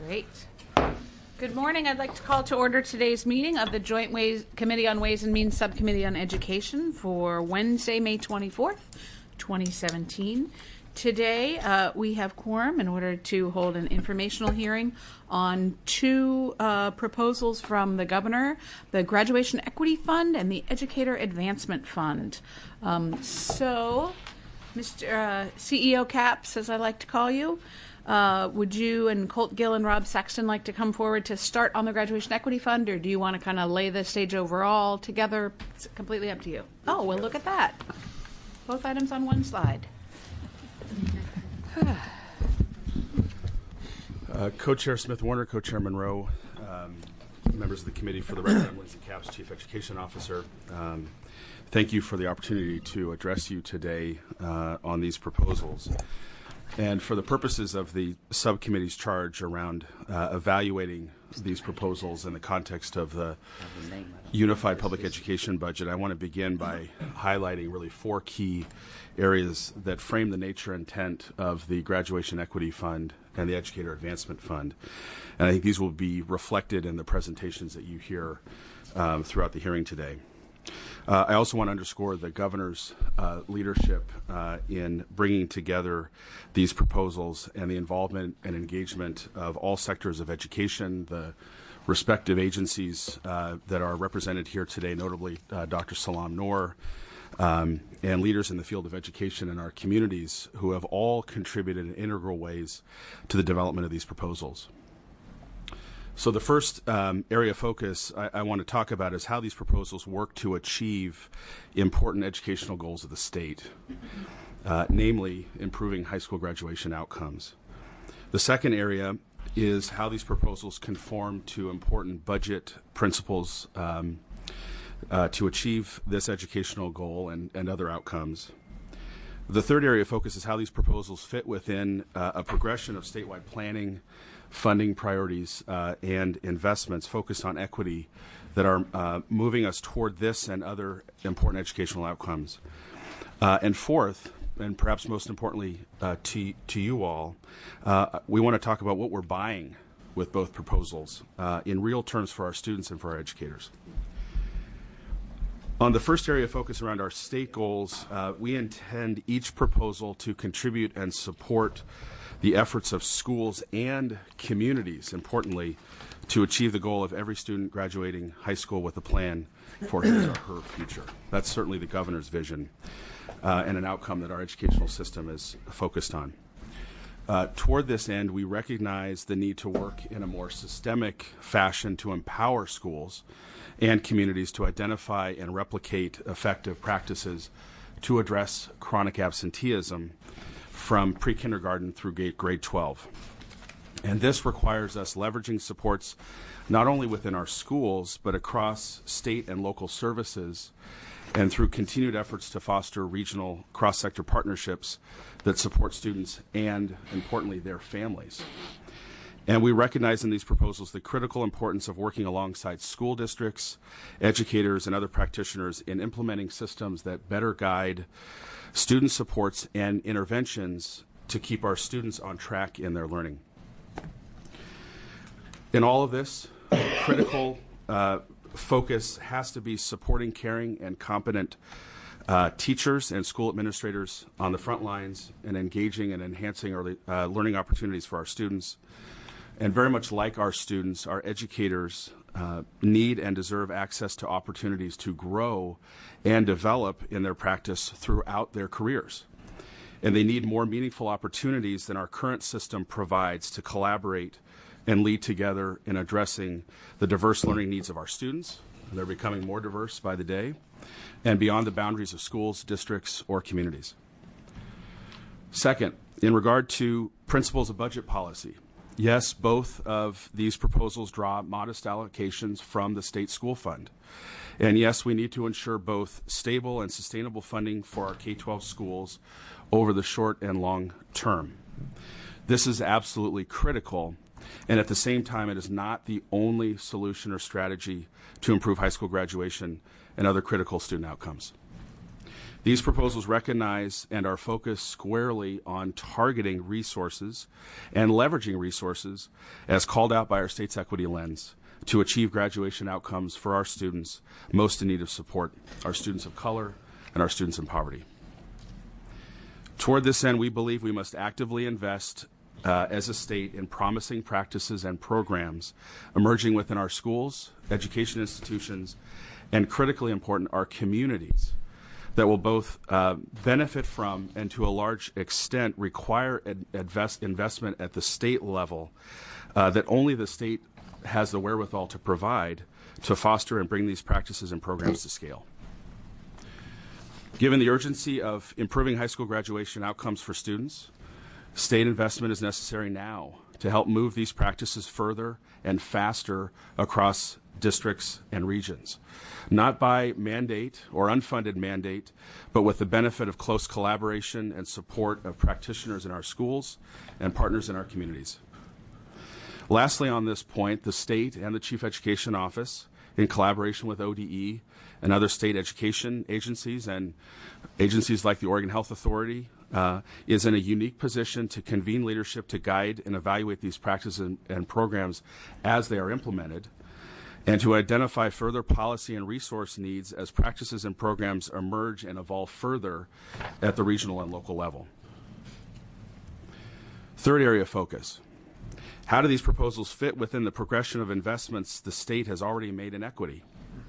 Great. Good morning. I'd like to call to order today's meeting of the Joint Committee on Ways and Means Subcommittee on Education for Wednesday, May 24th, 2017. Today, we have quorum in order to hold an informational hearing on two proposals from the governor, the Graduation Equity Fund and the Educator Advancement Fund. So, Mr. CEO Capps, as I like to call you, would you and Colt Gill and Rob Sexton like to come forward to start on the Graduation Equity Fund, or do you want to kind of lay the stage overall together? It's completely up to you. Oh, well, look at that. Both items on one slide. Co-Chair Smith-Warner, Co-Chair Monroe, members of the committee, for the record, I'm Lindsay Capps, Chief Education Officer. Thank you for the opportunity to address you today on these proposals. And for the purposes of the subcommittee's charge around evaluating these proposals in the context of the Unified Public Education Budget, I want to begin by highlighting really four key areas that frame the nature and intent of the Graduation Equity Fund and the Educator Advancement Fund. And I think these will be reflected in the presentations that you hear throughout the hearing today. I also want to underscore the governor's leadership in bringing together these proposals and the involvement and engagement of all sectors of education, the respective agencies that are represented here today, notably Dr. Salam Noor, and leaders in the field of education in our communities who have all contributed in integral ways to the development of these proposals. So the first area of focus I want to talk about is how these proposals work to achieve important educational goals of the state, namely improving high school graduation outcomes. The second area is how these proposals conform to important budget principles to achieve this educational goal and other outcomes. The third area of focus is how these proposals fit within a progression of statewide planning, funding priorities, and investments focused on equity that are moving us toward this and other important educational outcomes. And fourth, and perhaps most importantly to you all, we want to talk about what we're buying with both proposals in real terms for our students and for our educators. On the first area of focus around our state goals, we intend each proposal to contribute and support the efforts of schools and communities, importantly, to achieve the goal of every student graduating high school with a plan for his or her future. That's certainly the governor's vision and an outcome that our educational system is focused on. Toward this end, we recognize the need to work in a more systemic fashion to empower schools and communities to identify and replicate effective practices to address chronic absenteeism from pre-kindergarten through grade 12. And this requires us leveraging supports not only within our schools, but across state and local services, and through continued efforts to foster regional cross-sector partnerships that support students and, importantly, their families. And we recognize in these proposals the critical importance of working alongside school districts, educators, and other practitioners in implementing systems that better guide student supports and interventions to keep our students on track in their learning. In all of this, critical focus has to be supporting caring and competent teachers and school administrators on the front lines and engaging and enhancing early learning opportunities for our students. And very much like our students, our educators need and deserve access to opportunities to grow and develop in their practice throughout their careers. And they need more meaningful opportunities than our current system provides to collaborate and lead together in addressing the diverse learning needs of our students. They're becoming more diverse by the day and beyond the boundaries of schools, districts, or communities. Second, in regard to principles of budget policy, yes, both of these proposals draw modest allocations from the state school fund. And yes, we need to ensure both stable and sustainable funding for our K-12 schools over the short and long term. This is absolutely critical, and at the same time, it is not the only solution or strategy to improve high school graduation and other critical student outcomes. These proposals recognize and are focused squarely on targeting resources and leveraging resources as called out by our state's equity lens to achieve graduation outcomes for our students most in need of support, our students of color and our students in poverty. Toward this end, we believe we must actively invest as a state in promising practices and programs emerging within our schools, education institutions, and critically important, our communities that will both benefit from and to a large extent require investment at the state level that only the state has the wherewithal to provide to foster and bring these practices and programs to scale. Given the urgency of improving high school graduation outcomes for students, state investment is necessary now to help move these practices further and faster across districts and regions, not by mandate or unfunded mandate, but with the benefit of close collaboration and support of practitioners in our schools and partners in our communities. Lastly, on this point, the state and the Chief Education Office, in collaboration with ODE and other state education agencies and agencies like the Oregon Health Authority, is in a unique position to convene leadership to guide and evaluate these practices and programs as they are implemented, and to identify further policy and resource needs as practices and programs emerge and evolve further at the regional and local level. Third area of focus. How do these proposals fit within the progression of investments the state has already made in equity?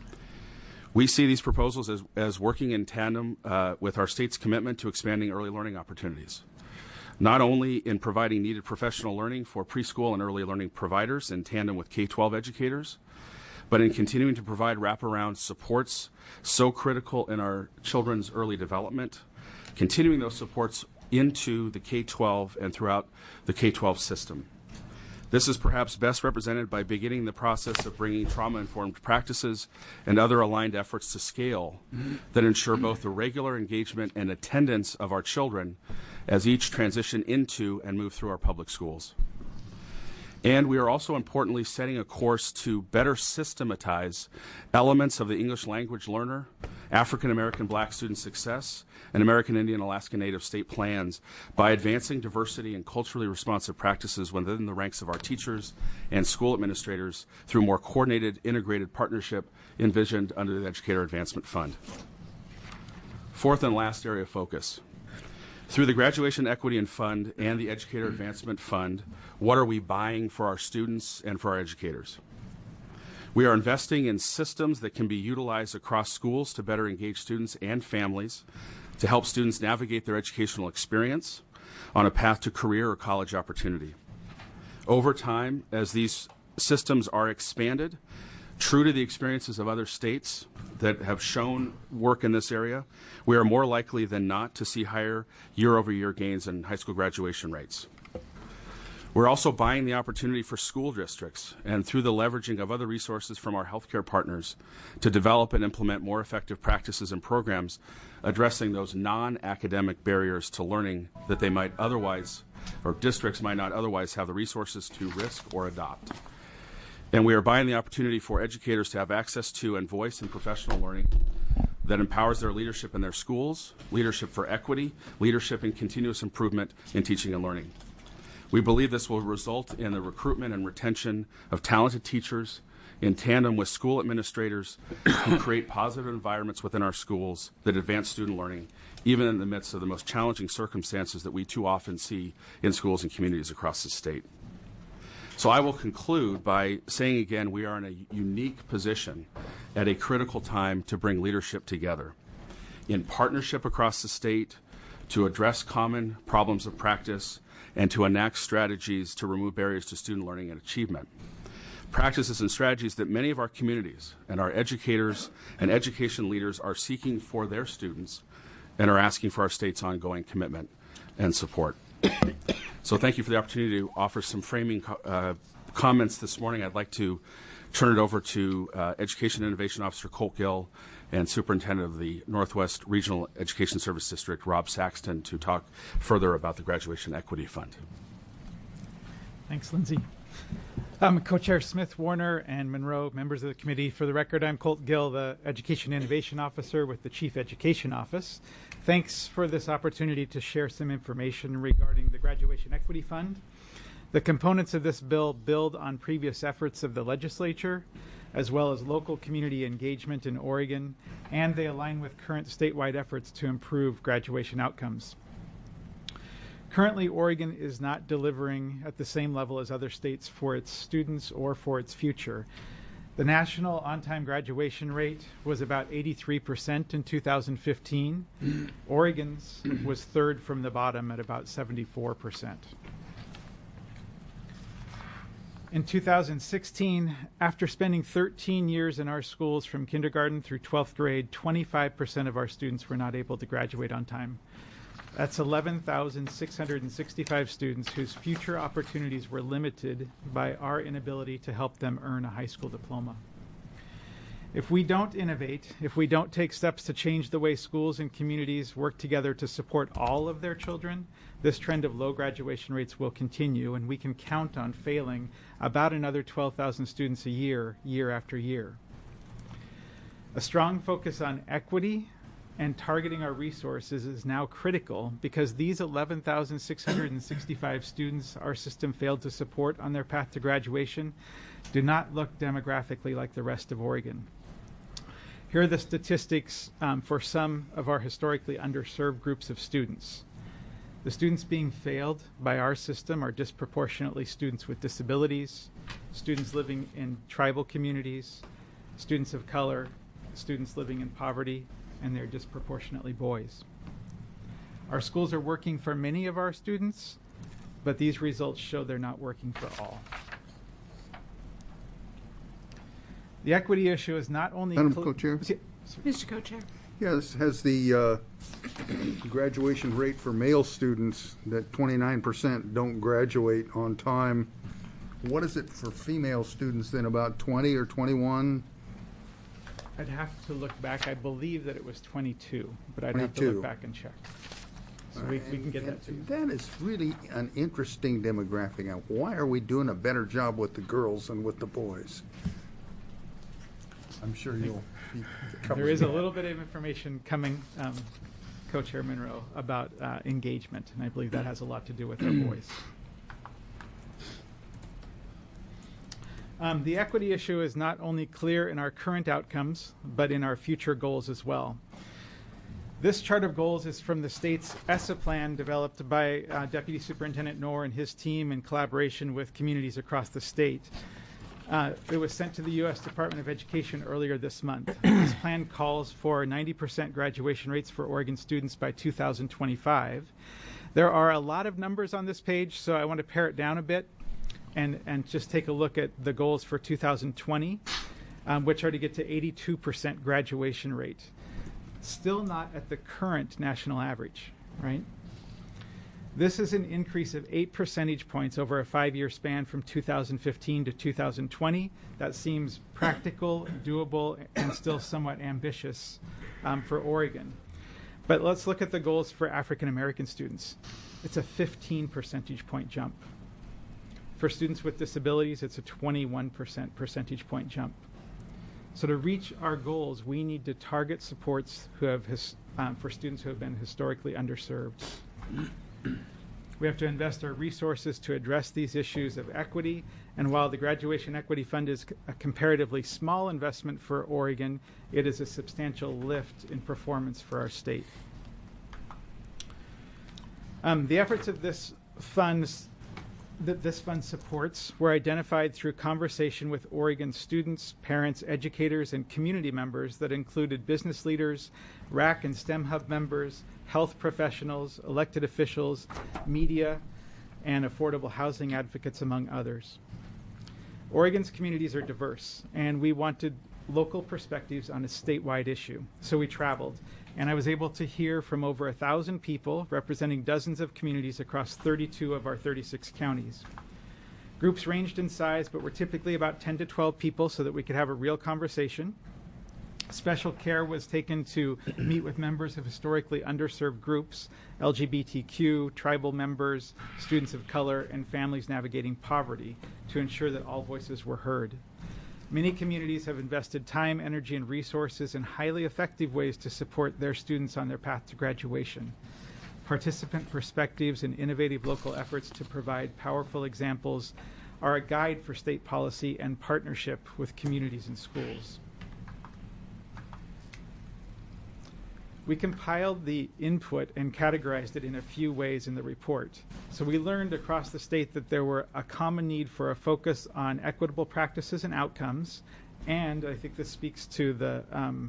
We see these proposals as working in tandem with our state's commitment to expanding early learning opportunities, not only in providing needed professional learning for preschool and early learning providers in tandem with K-12 educators, but in continuing to provide wraparound supports so critical in our children's early development, continuing those supports into the K-12 and throughout the K-12 system. This is perhaps best represented by beginning the process of bringing trauma-informed practices and other aligned efforts to scale that ensure both the regular engagement and attendance of our children as each transition into and move through our public schools. And we are also importantly setting a course to better systematize elements of the English language learner, African American Black student success, and American Indian Alaska Native state plans by advancing diversity and culturally responsive practices within the ranks of our teachers and school administrators through more coordinated, integrated partnership envisioned under the Educator Advancement Fund. Fourth and last area of focus. Through the Graduation Equity and Fund and the Educator Advancement Fund, what are we buying for our students and for our educators? We are investing in systems that can be utilized across schools to better engage students and families, to help students navigate their educational experience on a path to career or college opportunity. Over time, as these systems are expanded, true to the experiences of other states that have shown work in this area, we are more likely than not to see higher year-over-year gains in high school graduation rates. We're also buying the opportunity for school districts and through the leveraging of other resources from our healthcare partners to develop and implement more effective practices and programs addressing those non-academic barriers to learning that they might otherwise, or districts might not otherwise have the resources to risk or adopt. And we are buying the opportunity for educators to have access to and voice in professional learning that empowers their leadership in their schools, leadership for equity, leadership in continuous improvement in teaching and learning. We believe this will result in the recruitment and retention of talented teachers in tandem with school administrators who create positive environments within our schools that advance student learning, even in the midst of the most challenging circumstances that we too often see in schools and communities across the state. So I will conclude by saying again, we are in a unique position at a critical time to bring leadership together in partnership across the state to address common problems of practice and to enact strategies to remove barriers to student learning and achievement. Practices and strategies that many of our communities and our educators and education leaders are seeking for their students and are asking for our state's ongoing commitment and support. So thank you for the opportunity to offer some framing comments this morning. I'd like to turn it over to Education Innovation Officer Colt Gill and Superintendent of the Northwest Regional Education Service District, Rob Saxton, to talk further about the Graduation Equity Fund. Thanks, Lindsay. Co-Chair Smith, Warner, and Monroe, members of the committee. For the record, I'm Colt Gill, the Education Innovation Officer with the Chief Education Office. Thanks for this opportunity to share some information regarding the Graduation Equity Fund. The components of this bill build on previous efforts of the legislature, as well as local community engagement in Oregon, and they align with current statewide efforts to improve graduation outcomes. Currently, Oregon is not delivering at the same level as other states for its students or for its future. The national on-time graduation rate was about 83% in 2015. Oregon's was third from the bottom at about 74%. In 2016, after spending 13 years in our schools from kindergarten through 12th grade, 25% of our students were not able to graduate on time. That's 11,665 students whose future opportunities were limited by our inability to help them earn a high school diploma. If we don't innovate, if we don't take steps to change the way schools and communities work together to support all of their children, this trend of low graduation rates will continue, and we can count on failing about another 12,000 students a year, year after year. A strong focus on equity and targeting our resources is now critical because these 11,665 students our system failed to support on their path to graduation do not look demographically like the rest of Oregon. Here are the statistics for some of our historically underserved groups of students. The students being failed by our system are disproportionately students with disabilities, students living in tribal communities, students of color, students living in poverty, and they're disproportionately boys. Our schools are working for many of our students, but these results show they're not working for all. The equity issue is not only... Madam Co-Chair? Mr. Co-Chair. Yes, has the graduation rate for male students, that 29% don't graduate on time. What is it for female students then, about 20 or 21? I'd have to look back. I believe that it was 22, but I'd have to 22. look back and check. So we can get that to you. That is really an interesting demographic. Now, why are we doing a better job with the girls than with the boys? I'm sure you'll be covering There is a that. little bit of information coming, Co-Chair Monroe, about engagement, and I believe that has a lot to do with our boys. The equity issue is not only clear in our current outcomes, but in our future goals as well. This chart of goals is from the state's ESSA plan developed by Deputy Superintendent Knorr and his team in collaboration with communities across the state. It was sent to the U.S. Department of Education earlier this month. This plan calls for 90% graduation rates for Oregon students by 2025. There are a lot of numbers on this page, so I want to pare it down a bit and just take a look at the goals for 2020, which are to get to 82% graduation rate. Still not at the current national average, right? This is an increase of 8 percentage points over a 5-year span from 2015 to 2020. That seems practical, doable, and still somewhat ambitious for Oregon. But let's look at the goals for African American students. It's a 15 percentage point jump. For students with disabilities, it's a 21% percentage point jump. So to reach our goals, we need to target supports who have for students who have been historically underserved. We have to invest our resources to address these issues of equity, and while the Graduation Equity Fund is a comparatively small investment for Oregon, it is a substantial lift in performance for our state. The efforts of this fund supports were identified through conversation with Oregon students, parents, educators, and community members that included business leaders, RAC and STEM Hub members, health professionals, elected officials, media, and affordable housing advocates, among others. Oregon's communities are diverse, and we wanted local perspectives on a statewide issue. So we traveled, and I was able to hear from over 1,000 people representing dozens of communities across 32 of our 36 counties. Groups ranged in size, but were typically about 10 to 12 people so that we could have a real conversation. Special care was taken to meet with members of historically underserved groups, LGBTQ, tribal members, students of color, and families navigating poverty to ensure that all voices were heard. Many communities have invested time, energy, and resources in highly effective ways to support their students on their path to graduation. Participant perspectives and innovative local efforts to provide powerful examples are a guide for state policy and partnership with communities and schools. We compiled the input and categorized it in a few ways in the report. So we learned across the state that there were a common need for a focus on equitable practices and outcomes, and I think this speaks to the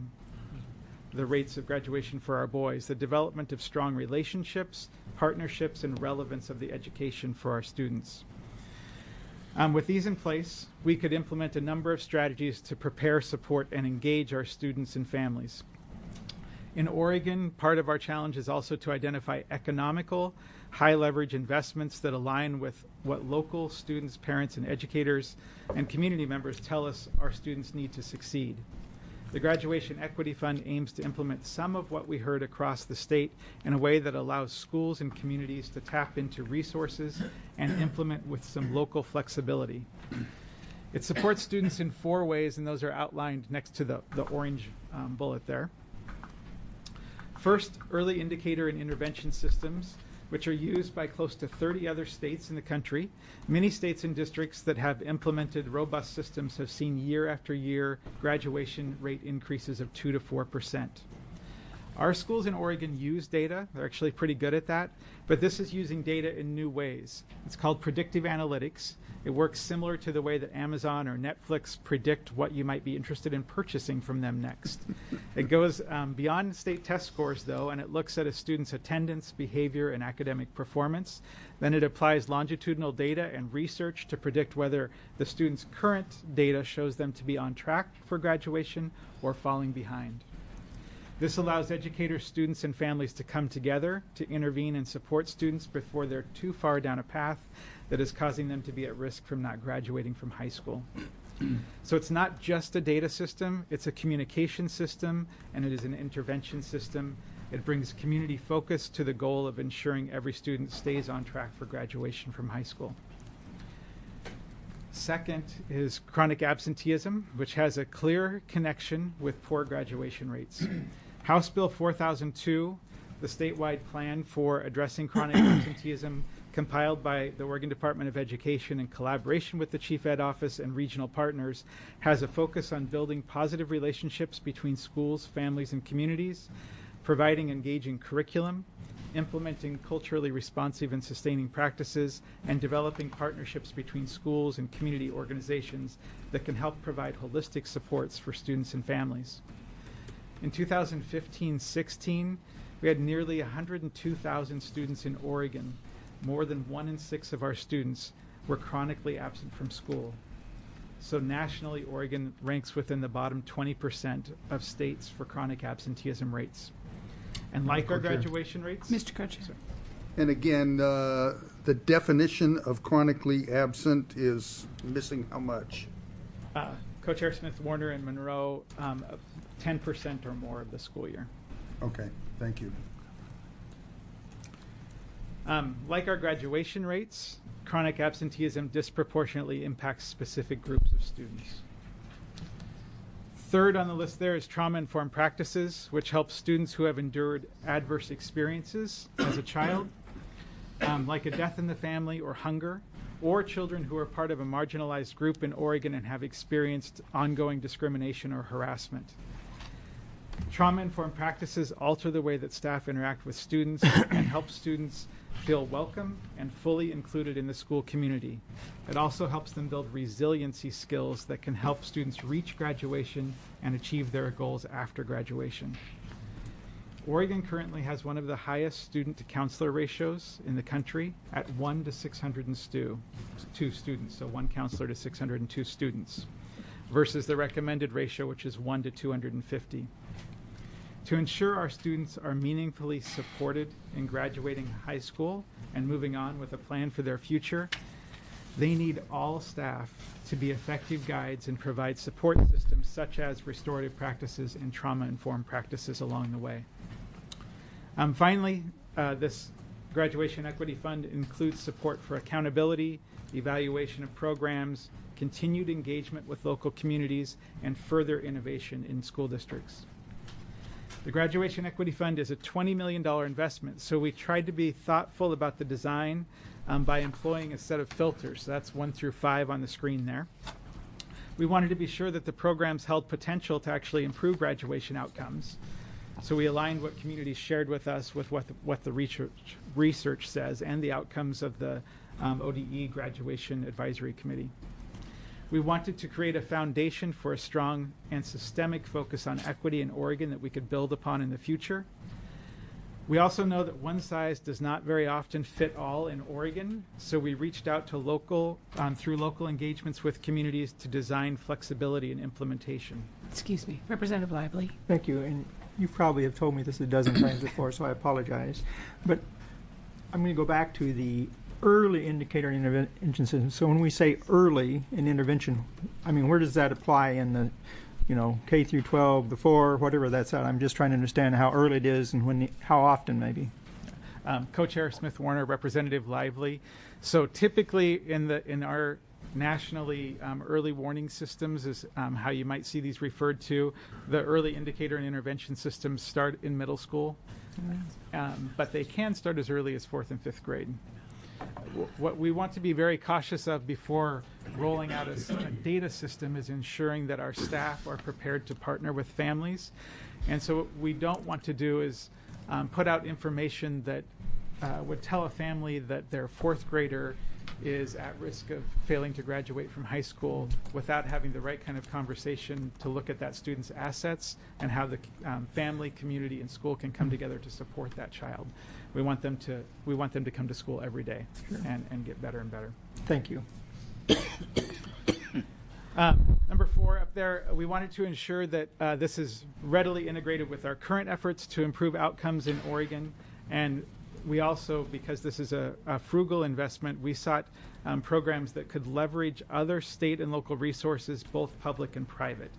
rates of graduation for our boys, the development of strong relationships, partnerships, and relevance of the education for our students. With these in place, we could implement a number of strategies to prepare, support, and engage our students and families. In Oregon, part of our challenge is also to identify economical, high-leverage investments that align with what local students, parents, and educators and community members tell us our students need to succeed. The Graduation Equity Fund aims to implement some of what we heard across the state in a way that allows schools and communities to tap into resources and implement with some local flexibility. It supports students in 4 ways, and those are outlined next to the orange bullet there. First, early indicator and intervention systems, which are used by close to 30 other states in the country. Many states and districts that have implemented robust systems have seen year after year graduation rate increases of 2 to 4%. Our schools in Oregon use data. They're actually pretty good at that, but this is using data in new ways. It's called predictive analytics. It works similar to the way that Amazon or Netflix predict what you might be interested in purchasing from them next. It goes beyond state test scores, though, and it looks at a student's attendance, behavior, and academic performance. Then it applies longitudinal data and research to predict whether the student's current data shows them to be on track for graduation or falling behind. This allows educators, students, and families to come together to intervene and support students before they're too far down a path that is causing them to be at risk from not graduating from high school. So it's not just a data system, it's a communication system, and it is an intervention system. It brings community focus to the goal of ensuring every student stays on track for graduation from high school. Second is chronic absenteeism, which has a clear connection with poor graduation rates. House Bill 4002, the statewide plan for addressing chronic absenteeism, compiled by the Oregon Department of Education in collaboration with the Chief Ed Office and regional partners, has a focus on building positive relationships between schools, families, and communities, providing engaging curriculum, implementing culturally responsive and sustaining practices, and developing partnerships between schools and community organizations that can help provide holistic supports for students and families. In 2015-16, we had nearly 102,000 students in Oregon. More than 1 in 6 of our students were chronically absent from school. So nationally, Oregon ranks within the bottom 20% of states for chronic absenteeism rates. And like our graduation rates... Mr. Kocher. And again, the definition of chronically absent is missing how much? Co-Chair Smith, Warner, and Monroe, 10% or more of the school year. Okay, thank you. Like our graduation rates, chronic absenteeism disproportionately impacts specific groups of students. Third on the list there is trauma-informed practices, which helps students who have endured adverse experiences as a child, like a death in the family or hunger, or children who are part of a marginalized group in Oregon and have experienced ongoing discrimination or harassment. Trauma-informed practices alter the way that staff interact with students and help students feel welcome and fully included in the school community. It also helps them build resiliency skills that can help students reach graduation and achieve their goals after graduation. Oregon currently has one of the highest student-to-counselor ratios in the country at 1 to 602 students, so 1 counselor to 602 students, versus the recommended ratio, which is 1 to 250. To ensure our students are meaningfully supported in graduating high school and moving on with a plan for their future, they need all staff to be effective guides and provide support systems such as restorative practices and trauma-informed practices along the way. Finally, this Graduation Equity Fund includes support for accountability, evaluation of programs, continued engagement with local communities, and further innovation in school districts. The Graduation Equity Fund is a $20 million investment, so we tried to be thoughtful about the design by employing a set of filters. So that's 1 through 5 on the screen there. We wanted to be sure that the programs held potential to actually improve graduation outcomes. So we aligned what communities shared with us with what the research says and the outcomes of the ODE Graduation Advisory Committee. We wanted to create a foundation for a strong and systemic focus on equity in Oregon that we could build upon in the future. We also know that one size does not very often fit all in Oregon, so we reached out to through local engagements with communities to design flexibility and implementation. Excuse me, Representative Lively. Thank you. And you probably have told me this a dozen times before, so I apologize. But I'm going to go back to the early indicator and intervention system. So when we say early in intervention, I mean, where does that apply in the, K through 12, the 4, whatever that's at? I'm just trying to understand how early it is and how often maybe. Co-Chair Smith Warner, Representative Lively. So typically in our nationally early warning systems is how you might see these referred to. The early indicator and intervention systems start in middle school, but they can start as early as 4th and 5th grade. What we want to be very cautious of before rolling out a data system is ensuring that our staff are prepared to partner with families. And so what we don't want to do is put out information that would tell a family that their 4th grader is at risk of failing to graduate from high school without having the right kind of conversation to look at that student's assets and how the family, community, and school can come together to support that child. We want them to come to school every day. Sure. and get better and better. Thank you. Number 4 up there, we wanted to ensure that this is readily integrated with our current efforts to improve outcomes in Oregon. And we also, because this is a frugal investment, we sought programs that could leverage other state and local resources, both public and private.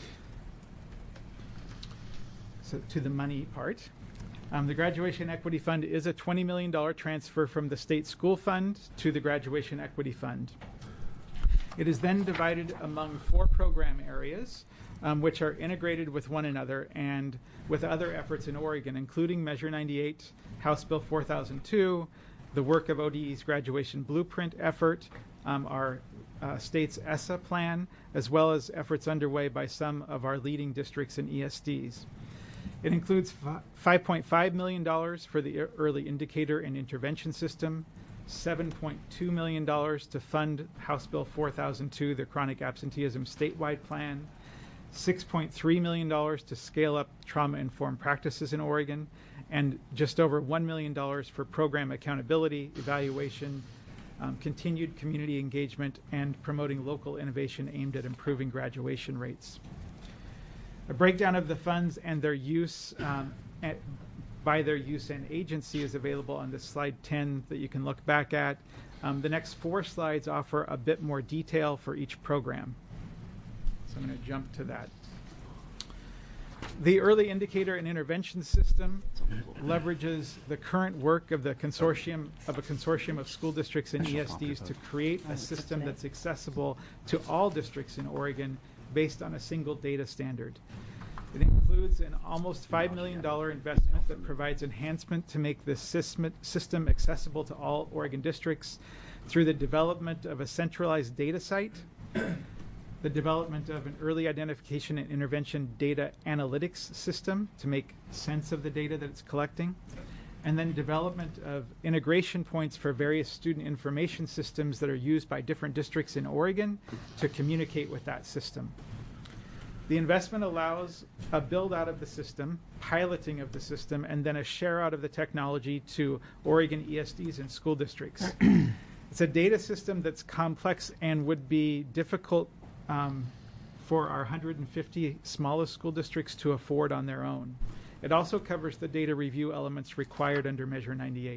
So to the money part. The Graduation Equity Fund is a $20 million transfer from the state school fund to the Graduation Equity Fund. It is then divided among 4 program areas, which are integrated with one another and with other efforts in Oregon, including Measure 98, House Bill 4002, the work of ODE's Graduation Blueprint effort, our state's ESSA plan, as well as efforts underway by some of our leading districts and ESDs. It includes $5.5 million for the early indicator and intervention system, $7.2 million to fund House Bill 4002, the chronic absenteeism statewide plan, $6.3 million to scale up trauma-informed practices in Oregon, and just over $1 million for program accountability, evaluation, continued community engagement, and promoting local innovation aimed at improving graduation rates. A breakdown of the funds and their use by their use and agency is available on this slide 10 that you can look back at. The next 4 slides offer a bit more detail for each program. So I'm going to jump to that. The early indicator and intervention system leverages the current work of a consortium of school districts and ESDs to create a system that's accessible to all districts in Oregon based on a single data standard. It includes an almost $5 million investment that provides enhancement to make this system accessible to all Oregon districts through the development of a centralized data site, the development of an early identification and intervention data analytics system to make sense of the data that it's collecting, and then development of integration points for various student information systems that are used by different districts in Oregon to communicate with that system. The investment allows a build out of the system, piloting of the system, and then a share out of the technology to Oregon ESDs and school districts. It's a data system that's complex and would be difficult for our 150 smallest school districts to afford on their own. It also covers the data review elements required under Measure 98.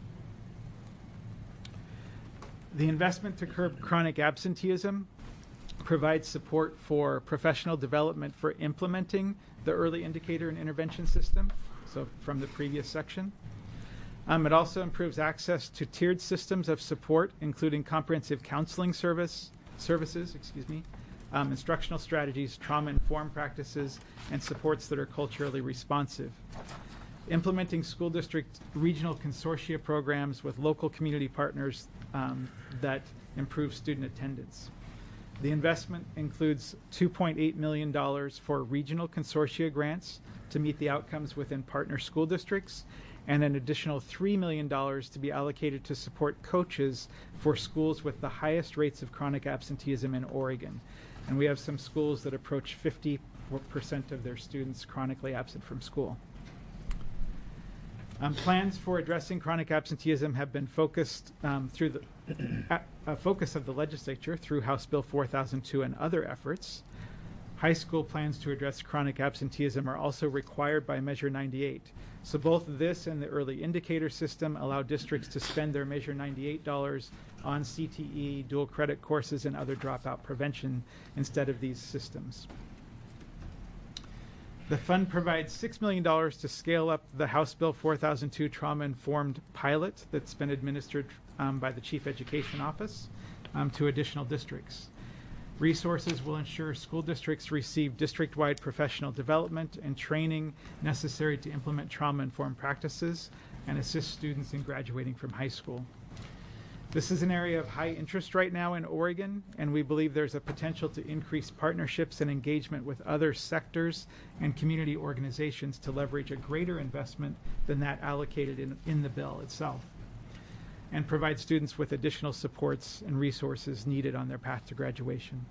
The investment to curb chronic absenteeism provides support for professional development for implementing the early indicator and intervention system, so from the previous section. It also improves access to tiered systems of support, including comprehensive counseling services, instructional strategies, trauma-informed practices, and supports that are culturally responsive. Implementing school district regional consortia programs with local community partners that improve student attendance. The investment includes $2.8 million for regional consortia grants to meet the outcomes within partner school districts, and an additional $3 million to be allocated to support coaches for schools with the highest rates of chronic absenteeism in Oregon. And we have some schools that approach 50% of their students chronically absent from school. Plans for addressing chronic absenteeism have been focused through the focus of the legislature through House Bill 4002 and other efforts. High school plans to address chronic absenteeism are also required by Measure 98. So both this and the early indicator system allow districts to spend their Measure 98 dollars on CTE, dual credit courses, and other dropout prevention instead of these systems. The fund provides $6 million to scale up the House Bill 4002 trauma-informed pilot that's been administered by the Chief Education Office to additional districts. Resources will ensure school districts receive district-wide professional development and training necessary to implement trauma-informed practices and assist students in graduating from high school. This is an area of high interest right now in Oregon, and we believe there's a potential to increase partnerships and engagement with other sectors and community organizations to leverage a greater investment than that allocated in the bill itself, and provide students with additional supports and resources needed on their path to graduation.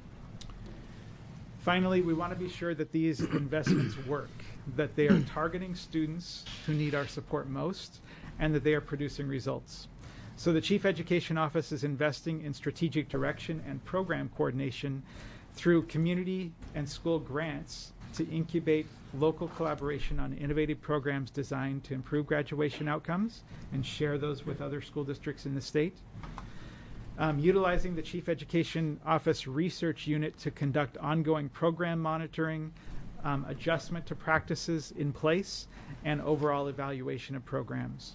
Finally, we want to be sure that these investments work, that they are targeting students who need our support most, and that they are producing results. So the Chief Education Office is investing in strategic direction and program coordination through community and school grants to incubate local collaboration on innovative programs designed to improve graduation outcomes and share those with other school districts in the state. Utilizing the Chief Education Office Research Unit to conduct ongoing program monitoring, adjustment to practices in place, and overall evaluation of programs.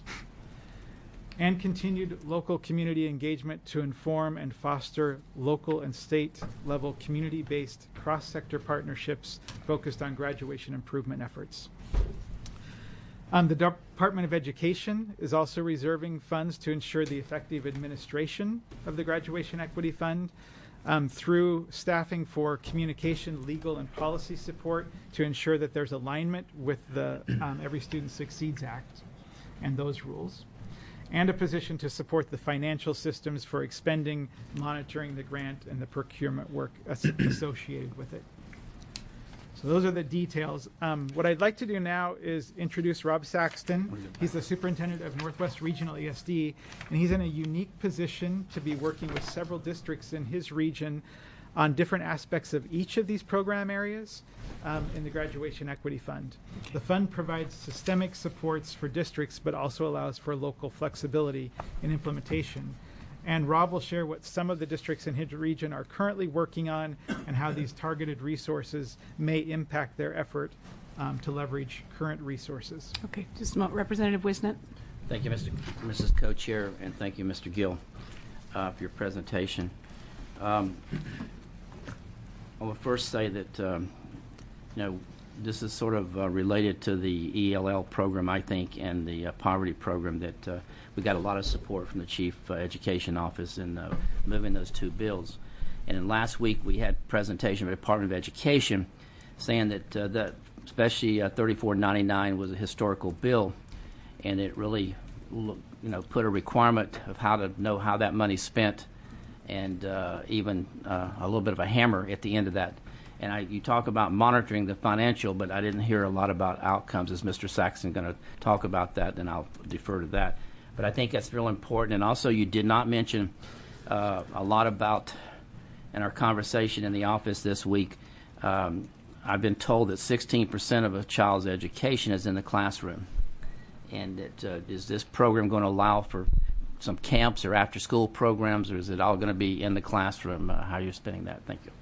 And continued local community engagement to inform and foster local and state level community-based cross-sector partnerships focused on graduation improvement efforts. The Department of Education is also reserving funds to ensure the effective administration of the Graduation Equity Fund through staffing for communication, legal, and policy support to ensure that there's alignment with the Every Student Succeeds Act and those rules, and a position to support the financial systems for expending, monitoring the grant, and the procurement work associated with it. So those are the details. What I'd like to do now is introduce Rob Saxton. He's the superintendent of Northwest Regional ESD, and he's in a unique position to be working with several districts in his region on different aspects of each of these program areas in the Graduation Equity Fund. The fund provides systemic supports for districts, but also allows for local flexibility in implementation. And Rob will share what some of the districts in his region are currently working on and how these targeted resources may impact their effort to leverage current resources. Okay, just a moment. Representative Wisnett. Thank you, Mrs. Co-Chair, and thank you, Mr. Gill, for your presentation. I will first say that this is sort of related to the ELL program, I think, and the poverty program that we got a lot of support from the Chief Education Office in moving those two bills. And then last week we had a presentation from the Department of Education saying that especially 3499 was a historical bill, and it really put a requirement of how to know how that money's spent, and even a little bit of a hammer at the end of that. And you talk about monitoring the financial, but I didn't hear a lot about outcomes. Is Mr. Saxton going to talk about that? And I'll defer to that. But I think that's real important. And also, you did not mention a lot about, in our conversation in the office this week, I've been told that 16% of a child's education is in the classroom. And is this program going to allow for some camps or after-school programs, or is it all going to be in the classroom? How you're spending that? Thank you.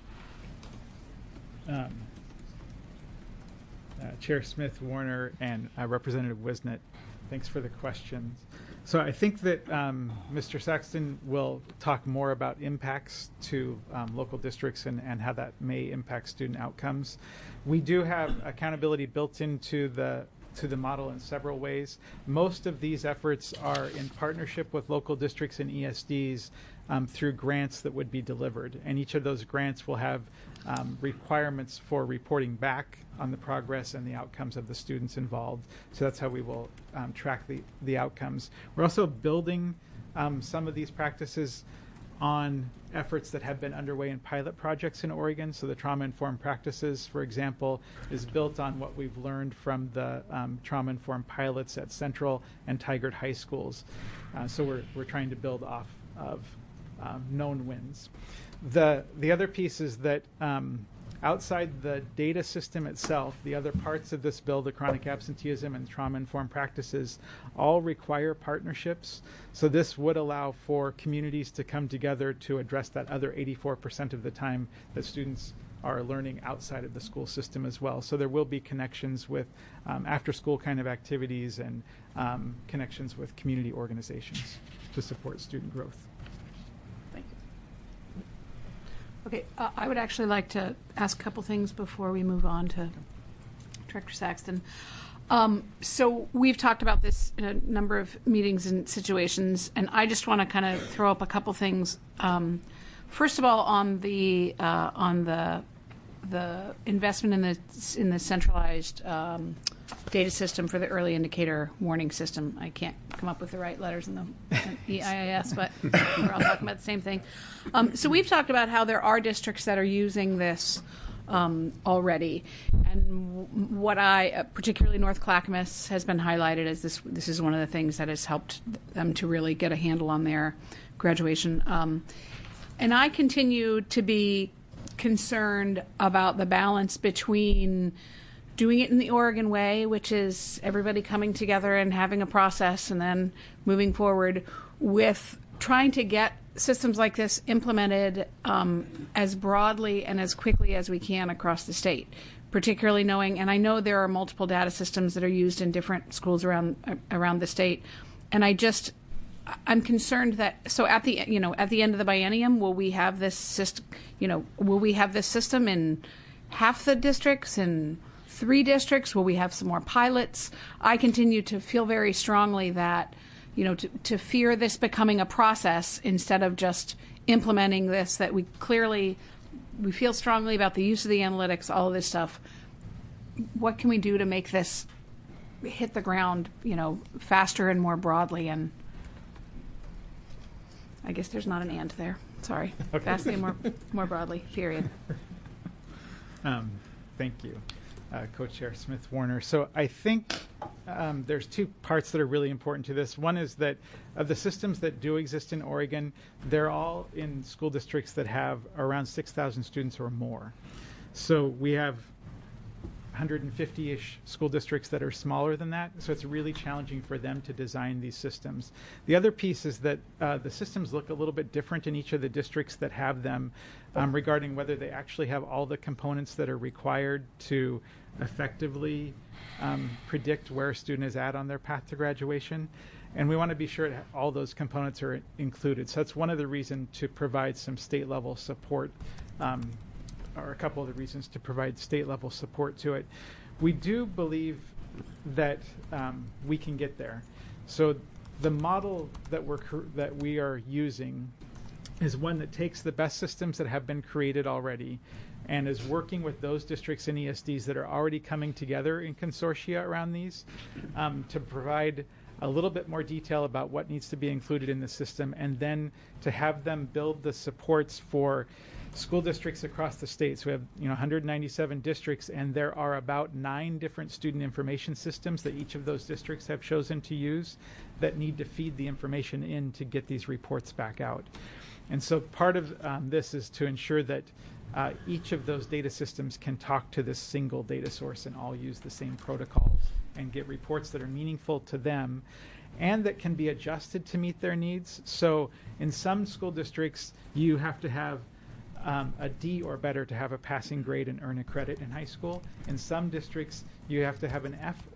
Chair Smith, Warner, and Representative Wisnett, Thanks for the questions. So I think that Mr. Saxton will talk more about impacts to local districts and how that may impact student outcomes. We do have accountability built into the model in several ways. Most of these efforts are in partnership with local districts and ESDs through grants that would be delivered. And each of those grants will have requirements for reporting back on the progress and the outcomes of the students involved. So that's how we will track the outcomes. We're also building some of these practices on efforts that have been underway in pilot projects in Oregon. So the trauma-informed practices, for example, is built on what we've learned from the trauma-informed pilots at Central and Tigard high schools. So we're trying to build off of known wins. The other piece is that outside the data system itself, the other parts of this bill, the chronic absenteeism and trauma-informed practices, all require partnerships. So this would allow for communities to come together to address that other 84% of the time that students are learning outside of the school system as well. So there will be connections with after-school kind of activities and connections with community organizations to support student growth. Okay, I would actually like to ask a couple things before we move on to Director Saxton. So we've talked about this in a number of meetings and situations, and I just want to kind of throw up a couple things. First of all, on the investment in the centralized data system for the early indicator warning system. I can't come up with the right letters in the EIS, but we're all talking about the same thing. So we've talked about how there are districts that are using this already, and what particularly North Clackamas has been highlighted as this is one of the things that has helped them to really get a handle on their graduation. And I continue to be concerned about the balance between doing it in the Oregon way, which is everybody coming together and having a process and then moving forward, with trying to get systems like this implemented as broadly and as quickly as we can across the state, particularly knowing, and I know there are multiple data systems that are used in different schools around the state, and I'm concerned that, so at the end of the biennium, will we have this system? Will we have this system in half the districts, in 3 districts? Will we have some more pilots? I continue to feel very strongly that, to fear this becoming a process instead of just implementing this. That we feel strongly about the use of the analytics, all of this stuff. What can we do to make this hit the ground, faster and more broadly? And I guess there's not an and there. Sorry. Okay. Vastly and more broadly, period. Thank you, Co-Chair Smith-Warner. So I think there's 2 parts that are really important to this. One is that of the systems that do exist in Oregon, they're all in school districts that have around 6,000 students or more. So we have 150-ish school districts that are smaller than that, so it's really challenging for them to design these systems. The other piece is that the systems look a little bit different in each of the districts that have them, regarding whether they actually have all the components that are required to effectively predict where a student is at on their path to graduation. And we want to be sure that all those components are included. So that's one of the reasons to provide some state-level support, or a couple of the reasons to provide state-level support to it. We do believe that we can get there. So the model that we are using is one that takes the best systems that have been created already and is working with those districts and ESDs that are already coming together in consortia around these to provide a little bit more detail about what needs to be included in the system, and then to have them build the supports for school districts across the state. So we have 197 districts, and there are about 9 different student information systems that each of those districts have chosen to use that need to feed the information in to get these reports back out. And so part of this is to ensure that each of those data systems can talk to this single data source and all use the same protocols and get reports that are meaningful to them and that can be adjusted to meet their needs. So in some school districts, you have to have a D or better to have a passing grade and earn a credit in high school. In some districts, you have to have an F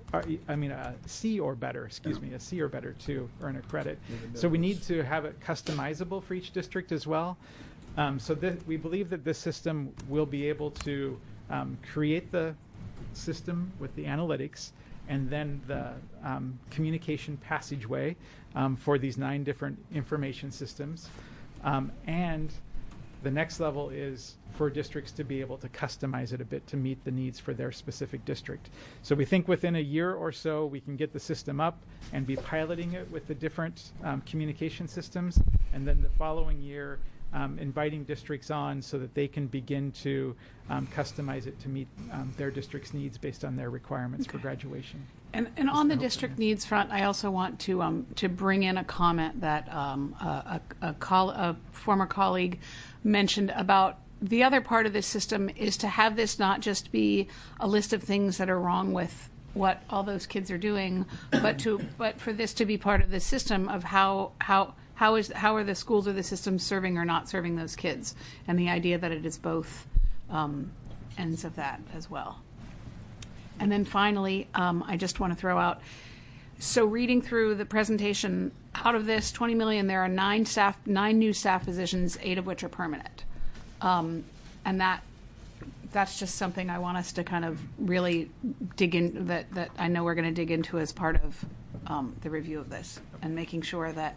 a C or better, a C or better to earn a credit. So we need to have it customizable for each district as well. We believe that this system will be able to create the system with the analytics and then the communication passageway for these 9 different information systems. And the next level is for districts to be able to customize it a bit to meet the needs for their specific district. So we think within a year or so we can get the system up and be piloting it with the different communication systems, and then the following year inviting districts on so that they can begin to customize it to meet their district's needs based on their requirements for graduation. And on the district needs front, I also want to bring in a comment that a former colleague mentioned about the other part of this system is to have this not just be a list of things that are wrong with what all those kids are doing, but for this to be part of the system of how are the schools or the systems serving or not serving those kids, and the idea that it is both ends of that as well. And then finally, I just want to throw out, so reading through the presentation, out of this $20 million, there are 9 new staff positions, 8 of which are permanent. And that's just something I want us to kind of really dig in, that I know we're going to dig into as part of the review of this, and making sure that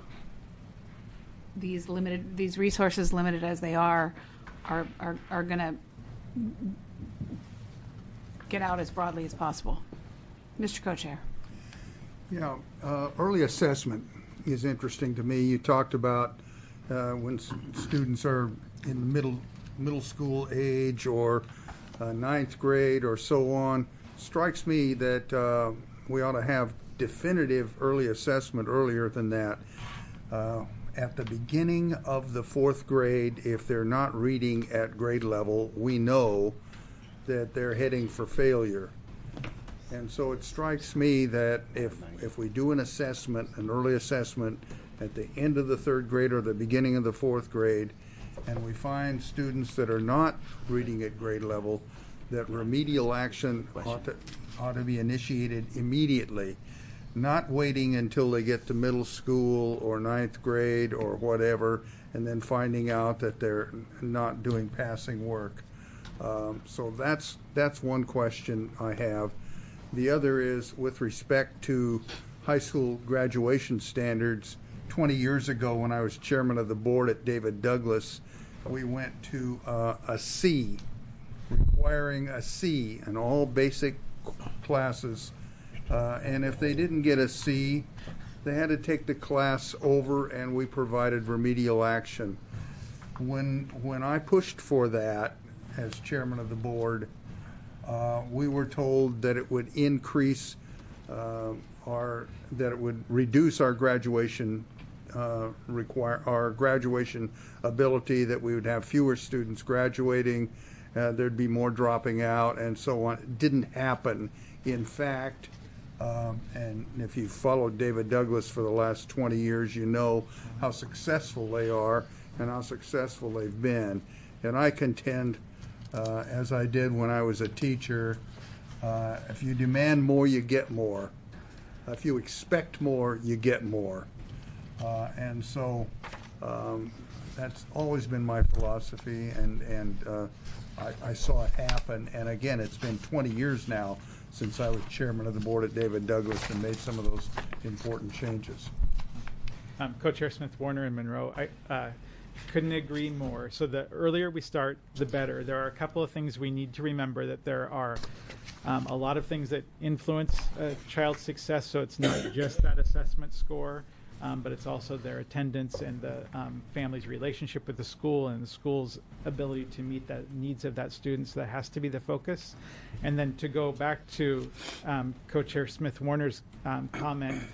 these resources, limited as they are going to get out as broadly as possible. Mr. Co-Chair. Yeah, early assessment is interesting to me. You talked about when students are in middle school age or 9th grade or so on. Strikes me that we ought to have definitive early assessment earlier than that. At the beginning of the 4th grade, if they're not reading at grade level, we know that they're heading for failure. And so it strikes me that if we do an assessment, an early assessment, at the end of the 3rd grade or the beginning of the 4th grade, and we find students that are not reading at grade level, that remedial action ought to be initiated immediately, not waiting until they get to middle school or 9th grade or whatever, and then finding out that they're not doing passing work. So that's one question I have. The other is with respect to high school graduation standards. 20 years ago, when I was chairman of the board at David Douglas, we went to a C, requiring a C in all basic classes. And if they didn't get a C, they had to take the class over, and we provided remedial action. When I pushed for that as chairman of the board, we were told that it would increase that it would reduce our graduation our graduation ability, that we would have fewer students graduating, there'd be more dropping out, and so on. It didn't happen. In fact, and if you've followed David Douglas for the last 20 years, you know how successful they are and how successful they've been. And I contend, as I did when I was a teacher, if you demand more, you get more. If you expect more, you get more. And so that's always been my philosophy, and I saw it happen. And again, it's been 20 years now since I was chairman of the board at David Douglas and made some of those important changes. Co-Chair Smith Warner and Monroe, I couldn't agree more. So the earlier we start, the better. There are a couple of things we need to remember, that there are a lot of things that influence a child's success, so it's not just that assessment score, but it's also their attendance and the family's relationship with the school and the school's ability to meet the needs of that student. So that has to be the focus. And then to go back to Co-Chair Smith Warner's comment,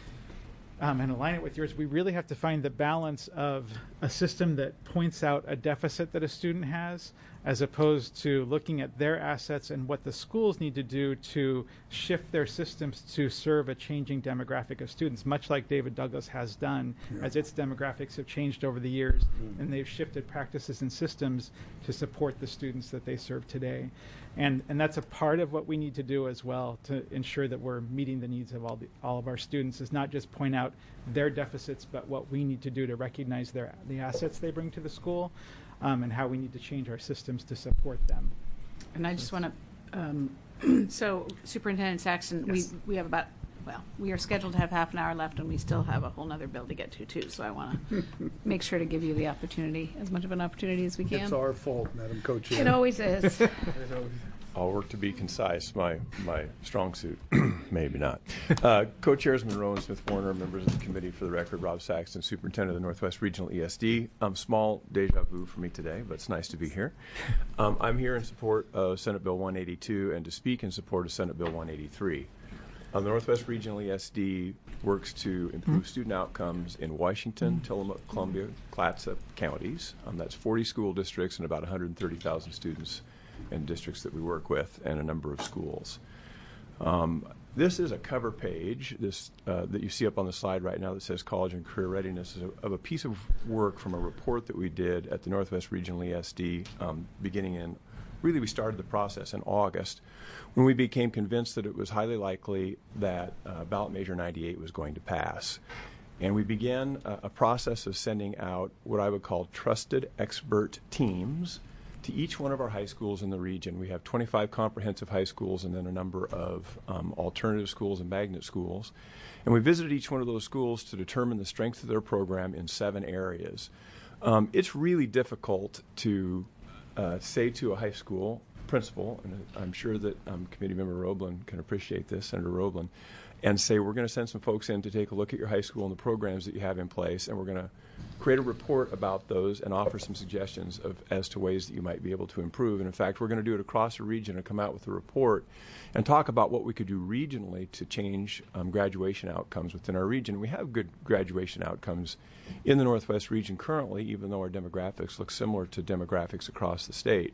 and align it with yours, we really have to find the balance of a system that points out a deficit that a student has, as opposed to looking at their assets and what the schools need to do to shift their systems to serve a changing demographic of students, much like David Douglas has done as its demographics have changed over the years, and they've shifted practices and systems to support the students that they serve today. And that's a part of what we need to do as well to ensure that we're meeting the needs of all of our students, is not just point out their deficits, but what we need to do to recognize the assets they bring to the school, and how we need to change our systems to support them. And I just want to, so Superintendent Saxon, Yes. we have about, well, we are scheduled to have half an hour left, and we still have a whole nother bill to get to too. So I want to make sure to give you the opportunity, as much of an opportunity as we can. It's our fault, Madam Co-Chair. It always is. I'll work to be concise, my strong suit. Maybe not. Co-chairs Monroe and Smith Warner, members of the committee. For the record, Rob Saxton, Superintendent of the Northwest Regional ESD. Small deja vu for me today, but it's nice to be here. I'm here in support of Senate Bill 182 and to speak in support of Senate Bill 183. The Northwest Regional ESD works to improve student outcomes in Washington, Tillamook, Columbia, Clatsop counties. That's 40 school districts and about 130,000 students and districts that we work with, and a number of schools. This is a cover page that you see up on the slide right now that says College and Career Readiness, of a piece of work from a report that we did at the Northwest Regional ESD beginning in, really we started the process in August when we became convinced that it was highly likely that ballot measure 98 was going to pass. And we began a process of sending out what I would call trusted expert teams to each one of our high schools in the region. We have 25 comprehensive high schools and then a number of alternative schools and magnet schools. And we visited each one of those schools to determine the strength of their program in 7 areas. It's really difficult to say to a high school principal, and I'm sure that Committee Member Roblin can appreciate this, Senator Roblin, and say, we're going to send some folks in to take a look at your high school and the programs that you have in place, and we're going to create a report about those and offer some suggestions as to ways that you might be able to improve. And in fact, we're going to do it across the region and come out with a report and talk about what we could do regionally to change graduation outcomes within our region. We have good graduation outcomes in the Northwest region currently, even though our demographics look similar to demographics across the state.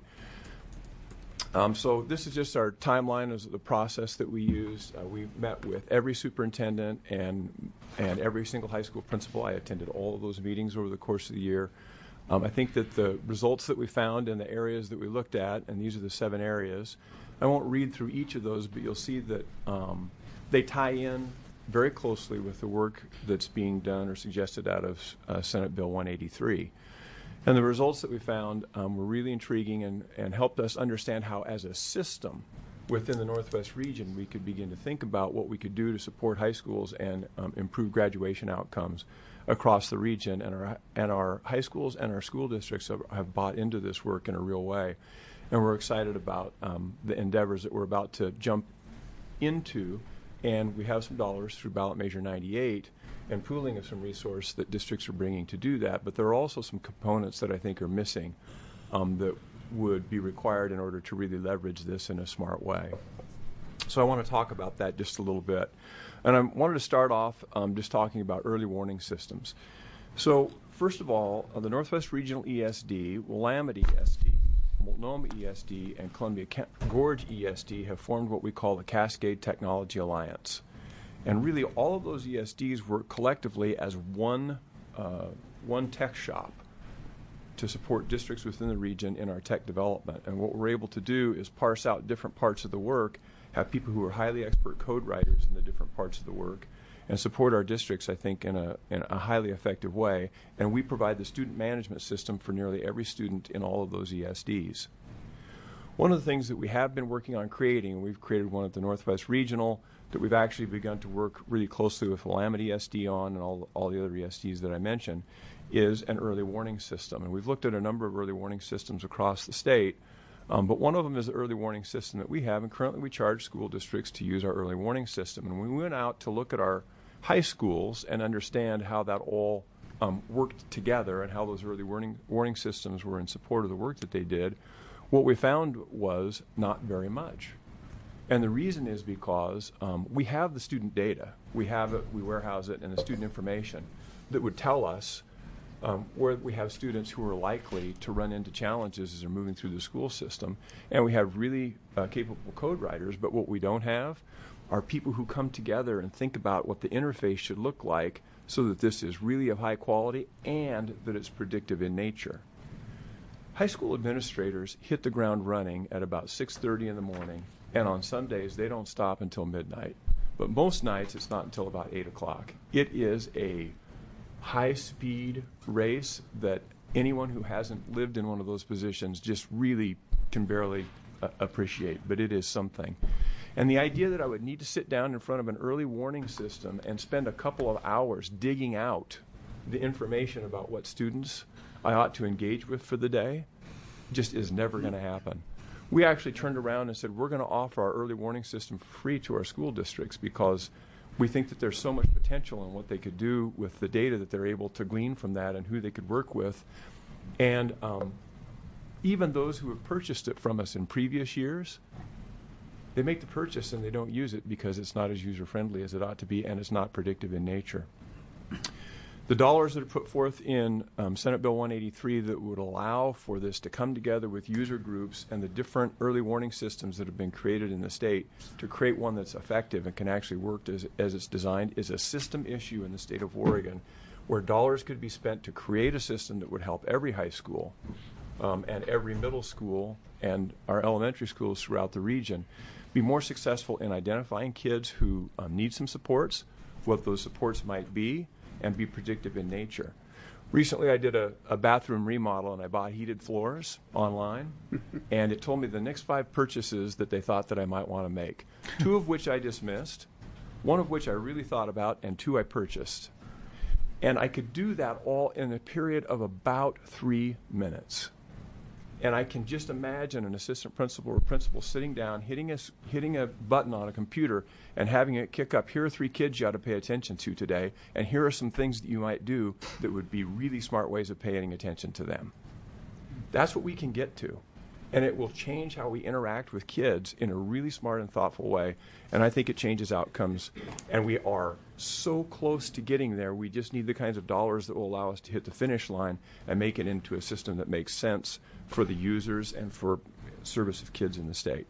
So this is just our timeline of the process that we used. We met with every superintendent and every single high school principal. I attended all of those meetings over the course of the year. I think that the results that we found in the areas that we looked at, and these are the 7 areas, I won't read through each of those, but you'll see that they tie in very closely with the work that's being done or suggested out of Senate Bill 183. And the results that we found were really intriguing and helped us understand how, as a system within the Northwest region, we could begin to think about what we could do to support high schools and improve graduation outcomes across the region. And our high schools and our school districts have bought into this work in a real way. And we're excited about the endeavors that we're about to jump into. And we have some dollars through ballot measure 98 and pooling of some resource that districts are bringing to do that. But there are also some components that I think are missing that would be required in order to really leverage this in a smart way. So I want to talk about that just a little bit. And I wanted to start off just talking about early warning systems. So first of all, the Northwest Regional ESD, Willamette ESD, Multnomah ESD, and Columbia Gorge ESD have formed what we call the Cascade Technology Alliance. And really, all of those ESDs work collectively as one tech shop to support districts within the region in our tech development. And what we're able to do is parse out different parts of the work, have people who are highly expert code writers in the different parts of the work, and support our districts, I think, in a highly effective way. And we provide the student management system for nearly every student in all of those ESDs. One of the things that we have been working on creating, and we've created one at the Northwest Regional, that we've actually begun to work really closely with Willamette ESD on and all the other ESDs that I mentioned, is an early warning system. And we've looked at a number of early warning systems across the state, but one of them is the early warning system that we have, and currently we charge school districts to use our early warning system. And we went out to look at our high schools and understand how that all worked together and how those early warning systems were in support of the work that they did. What we found was not very much. And the reason is because we have the student data. We have it, we warehouse it, and the student information that would tell us where we have students who are likely to run into challenges as they're moving through the school system. And we have really capable code writers, but what we don't have are people who come together and think about what the interface should look like so that this is really of high quality and that it's predictive in nature. High school administrators hit the ground running at about 6:30 in the morning, and on Sundays they don't stop until midnight. But most nights it's not until about 8 o'clock. It is a high-speed race that anyone who hasn't lived in one of those positions just really can barely appreciate, but it is something. And the idea that I would need to sit down in front of an early warning system and spend a couple of hours digging out the information about what students I ought to engage with for the day just is never going to happen. We actually turned around and said, we're going to offer our early warning system for free to our school districts because we think that there's so much potential in what they could do with the data that they're able to glean from that and who they could work with. And even those who have purchased it from us in previous years, they make the purchase and they don't use it because it's not as user-friendly as it ought to be and it's not predictive in nature. The dollars that are put forth in Senate Bill 183 that would allow for this to come together with user groups and the different early warning systems that have been created in the state to create one that's effective and can actually work as it's designed is a system issue in the state of Oregon where dollars could be spent to create a system that would help every high school and every middle school and our elementary schools throughout the region be more successful in identifying kids who need some supports, what those supports might be, and be predictive in nature. Recently I did a bathroom remodel and I bought heated floors online and it told me the next 5 purchases that they thought that I might want to make, 2 of which I dismissed, 1 of which I really thought about, and 2 I purchased. And I could do that all in a period of about 3 minutes. And I can just imagine an assistant principal or principal sitting down, hitting a button on a computer and having it kick up, here are 3 kids you ought to pay attention to today, and here are some things that you might do that would be really smart ways of paying attention to them. That's what we can get to. And it will change how we interact with kids in a really smart and thoughtful way. And I think it changes outcomes. And we are so close to getting there. We just need the kinds of dollars that will allow us to hit the finish line and make it into a system that makes sense for the users and for service of kids in the state.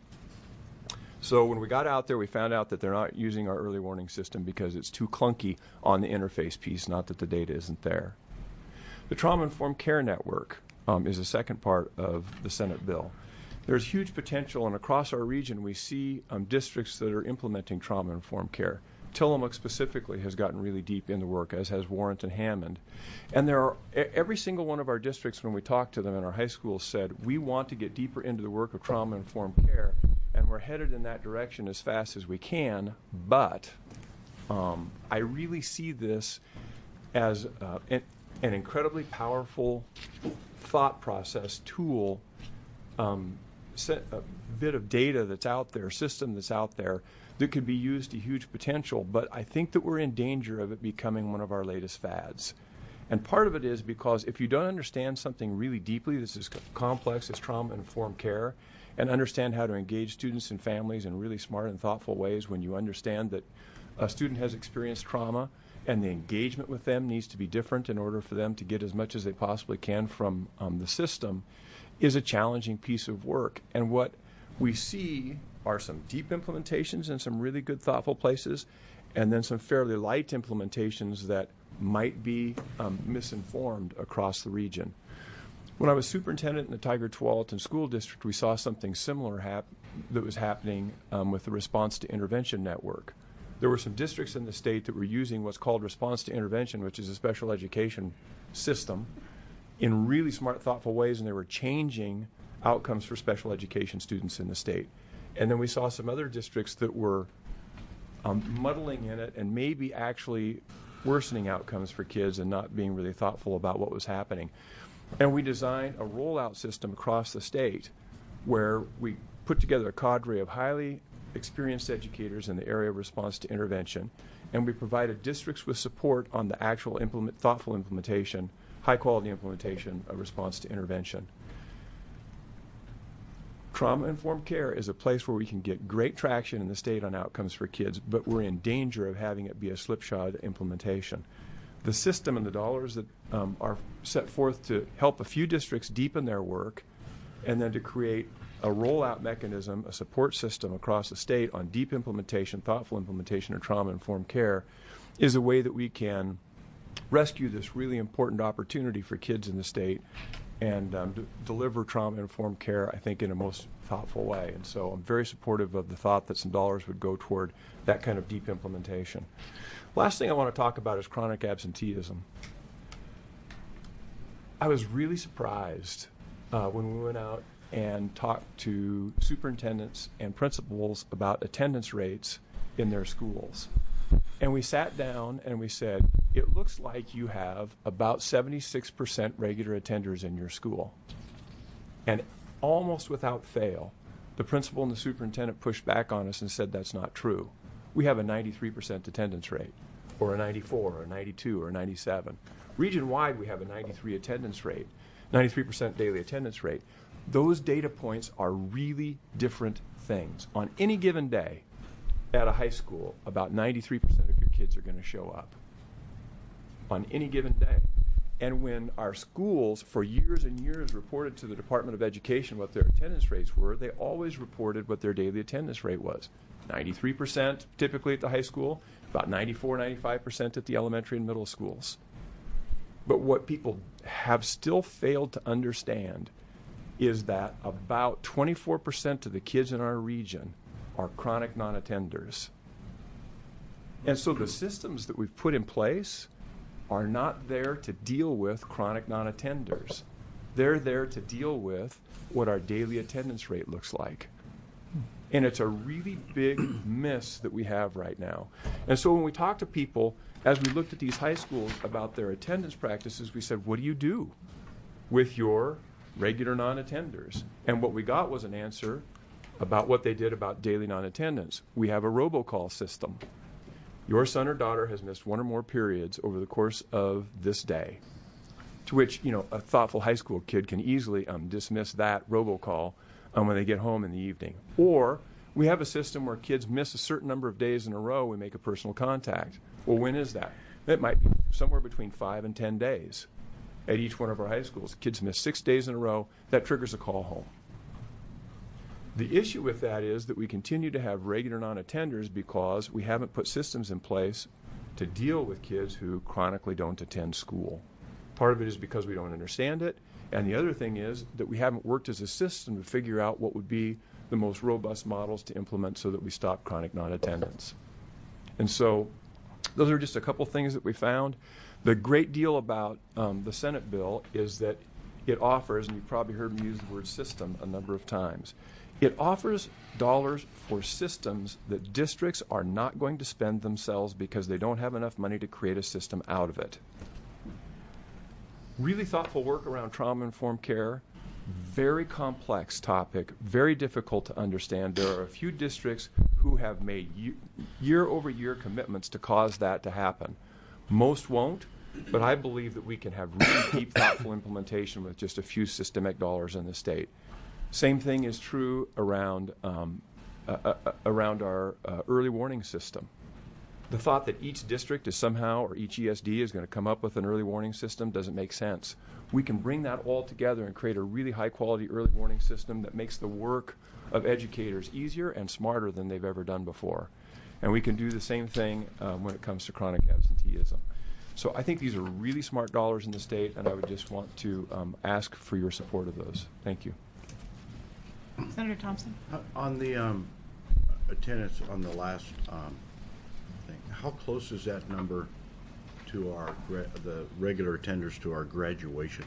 So when we got out there, we found out that they're not using our early warning system because it's too clunky on the interface piece, not that the data isn't there. The Trauma-Informed Care Network is the second part of the Senate bill. There's huge potential, and across our region we see districts that are implementing trauma-informed care. Tillamook specifically has gotten really deep in the work, as has Warrant and Hammond. And there are every single one of our districts, when we talked to them in our high schools, said we want to get deeper into the work of trauma-informed care, and we're headed in that direction as fast as we can, but I really see this as an incredibly powerful thought process tool, a bit of data that's out there, system that's out there that could be used to huge potential, but I think that we're in danger of it becoming one of our latest fads. And part of it is because if you don't understand something really deeply that's as complex as trauma-informed care and understand how to engage students and families in really smart and thoughtful ways when you understand that a student has experienced trauma and the engagement with them needs to be different in order for them to get as much as they possibly can from the system, is a challenging piece of work. And what we see are some deep implementations in some really good, thoughtful places, and then some fairly light implementations that might be misinformed across the region. When I was superintendent in the Tigard-Tualatin School District, we saw something similar that was happening with the Response to Intervention Network. There were some districts in the state that were using what's called Response to Intervention, which is a special education system, in really smart, thoughtful ways, and they were changing outcomes for special education students in the state. And then we saw some other districts that were muddling in it and maybe actually worsening outcomes for kids and not being really thoughtful about what was happening. And we designed a rollout system across the state where we put together a cadre of highly experienced educators in the area of response to intervention, and we provided districts with support on the actual thoughtful implementation, high-quality implementation of response to intervention. Trauma-informed care is a place where we can get great traction in the state on outcomes for kids, but we're in danger of having it be a slipshod implementation. The system and the dollars that are set forth to help a few districts deepen their work, and then to create a rollout mechanism, a support system across the state on deep implementation, thoughtful implementation of trauma-informed care, is a way that we can rescue this really important opportunity for kids in the state and deliver trauma-informed care, I think, in a most thoughtful way. And so I'm very supportive of the thought that some dollars would go toward that kind of deep implementation. Last thing I want to talk about is chronic absenteeism. I was really surprised when we went out and talked to superintendents and principals about attendance rates in their schools. And we sat down and we said, it looks like you have about 76% regular attenders in your school. And almost without fail, the principal and the superintendent pushed back on us and said that's not true. We have a 93% attendance rate, or a 94, or a 92, or a 97. Region-wide, we have a 93 attendance rate, 93% daily attendance rate. Those data points are really different things. On any given day at a high school, about 93% of your kids are going to show up. On any given day. And when our schools, for years and years, reported to the Department of Education what their attendance rates were, they always reported what their daily attendance rate was. 93% typically at the high school, about 94, 95% at the elementary and middle schools. But what people have still failed to understand is that about 24% of the kids in our region are chronic non-attenders. And so the systems that we've put in place are not there to deal with chronic non-attenders. They're there to deal with what our daily attendance rate looks like. And it's a really big miss that we have right now. And so when we talk to people, as we looked at these high schools about their attendance practices, we said, what do you do with your regular non-attenders? And what we got was an answer about what they did about daily non-attendance. We have a robocall system. Your son or daughter has missed one or more periods over the course of this day, to which, a thoughtful high school kid can easily dismiss that robocall when they get home in the evening. Or we have a system where kids miss a certain number of days in a row, we make a personal contact. Well, when is that? It might be somewhere between 5 and 10 days at each one of our high schools. Kids miss 6 days in a row, that triggers a call home. The issue with that is that we continue to have regular non-attenders because we haven't put systems in place to deal with kids who chronically don't attend school. Part of it is because we don't understand it, and the other thing is that we haven't worked as a system to figure out what would be the most robust models to implement so that we stop chronic non-attendance. And so those are just a couple things that we found. The great deal about the Senate bill is that it offers, and you've probably heard me use the word system a number of times, it offers dollars for systems that districts are not going to spend themselves because they don't have enough money to create a system out of it. Really thoughtful work around trauma-informed care, very complex topic, very difficult to understand. There are a few districts who have made year-over-year commitments to cause that to happen. Most won't, but I believe that we can have really deep, thoughtful implementation with just a few systemic dollars in the state. Same thing is true around our early warning system. The thought that each district is somehow, or each ESD is going to come up with an early warning system doesn't make sense. We can bring that all together and create a really high-quality early warning system that makes the work of educators easier and smarter than they've ever done before. And we can do the same thing when it comes to chronic absenteeism. So I think these are really smart dollars in the state, and I would just want to ask for your support of those. Thank you. Senator Thompson. On the attendance on the last thing, how close is that number to our the regular attenders to our graduation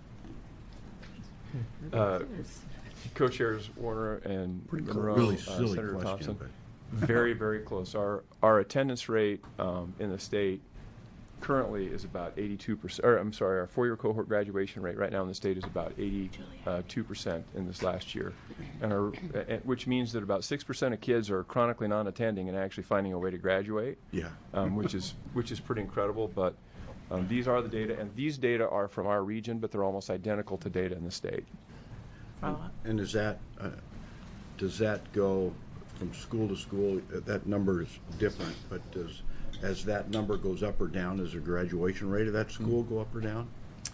rate? Co-chairs Warner and Monroe, really silly Senator question, Thompson, but very, very close. Our attendance rate in the state currently is about 82%. Or I'm sorry, our four-year cohort graduation rate right now in the state is about 82% in this last year, which means that about 6% of kids are chronically non-attending and actually finding a way to graduate. Yeah, which is pretty incredible. But these are the data, and these data are from our region, but they're almost identical to data in the state. and does that go from school to school? That number is different, but as that number goes up or down, does the graduation rate of that school go up or down?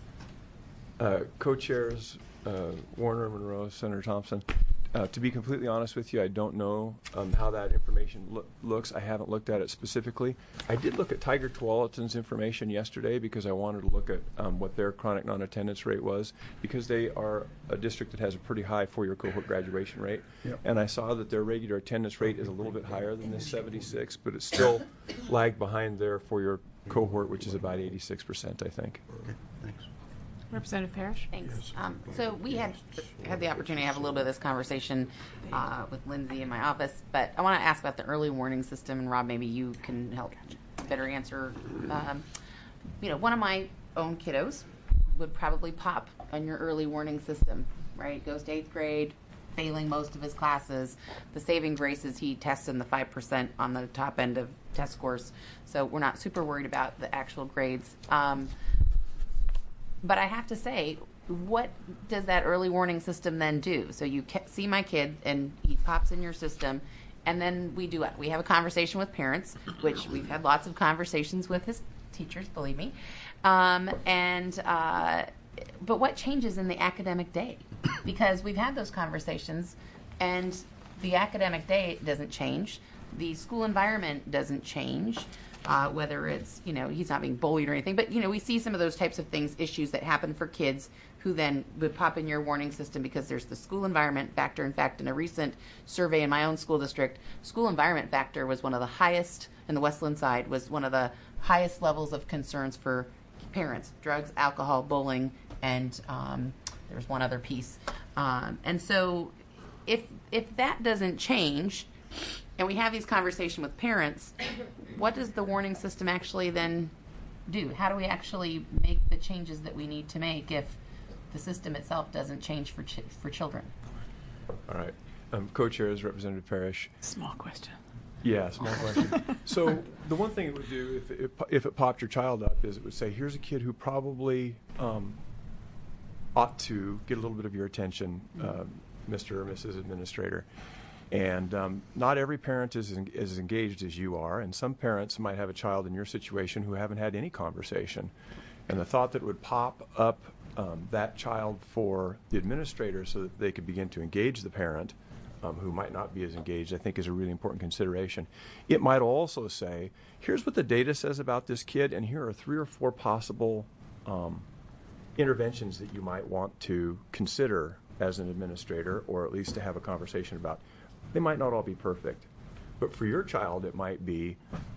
Co-chairs Warner, Monroe, Senator Thompson. To be completely honest with you, I don't know how that information looks. I haven't looked at it specifically. I did look at Tiger Tualatin's information yesterday because I wanted to look at what their chronic non-attendance rate was, because they are a district that has a pretty high four-year cohort graduation rate. Yep. And I saw that their regular attendance rate is a little bit higher than this 76, but it's still lagged behind their four-year cohort, which is about 86%, I think. Okay, thanks. Representative Parrish? Thanks. So we had the opportunity to have a little bit of this conversation with Lindsay in my office, but I want to ask about the early warning system, and Rob, maybe you can help better answer. One of my own kiddos would probably pop on your early warning system, right? Goes to 8th grade, failing most of his classes. The saving grace is he tests in the 5% on the top end of test scores, so we're not super worried about the actual grades. But I have to say, what does that early warning system then do? So you see my kid, and he pops in your system, and then we do what? We have a conversation with parents, which we've had lots of conversations with his teachers, believe me. But what changes in the academic day? Because we've had those conversations, and the academic day doesn't change. The school environment doesn't change. Whether it's, he's not being bullied or anything, but, we see some of those types of things, issues that happen for kids who then would pop in your warning system because there's the school environment factor. In fact, in a recent survey in my own school district, school environment factor was one of the highest, in the Westland side, was one of the highest levels of concerns for parents: drugs, alcohol, bullying, and there's one other piece. And so if that doesn't change, and we have these conversations with parents, what does the warning system actually then do? How do we actually make the changes that we need to make if the system itself doesn't change for children? All right. Co-chair is Representative Parrish. Small question. Yeah, small question. So the one thing it would do if it popped your child up is it would say, here's a kid who probably ought to get a little bit of your attention, Mr. or Mrs. Administrator. And not every parent is as engaged as you are, and some parents might have a child in your situation who haven't had any conversation. And the thought that it would pop up that child for the administrator so that they could begin to engage the parent who might not be as engaged, I think is a really important consideration. It might also say, here's what the data says about this kid, and here are 3 or 4 possible interventions that you might want to consider as an administrator, or at least to have a conversation about. They might not all be perfect, but for your child it might be